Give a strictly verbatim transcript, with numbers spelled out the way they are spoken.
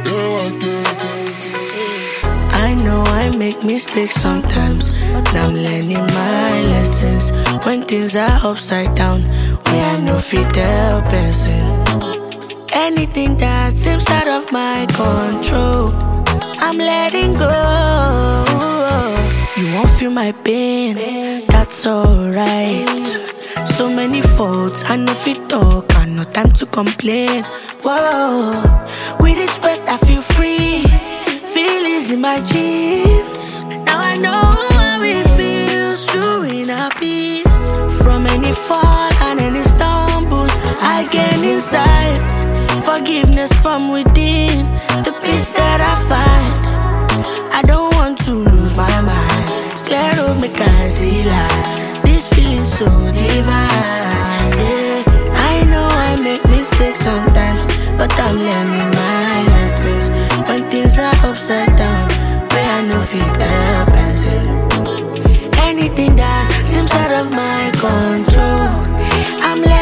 I know I make mistakes sometimes, but I'm learning my lessons. When things are upside down, we are no fit tell person. Anything that seems out of my control, I'm letting go. You won't feel my pain, that's alright. So many faults, I know fit talk, I no time to complain. Whoa, with this breath I feel free, feel easy in my jeans. Now I know how it feels to in a peace. From any fall and any stumble, I gain insights, forgiveness from within, the peace that I find. I don't want to lose my mind, clear up make I see life. This feeling so divine, yeah. I know I make mistakes sometimes, but I'm learning my lessons. When things are upside down, where I know fit the person. Anything that seems out of my control, I'm letting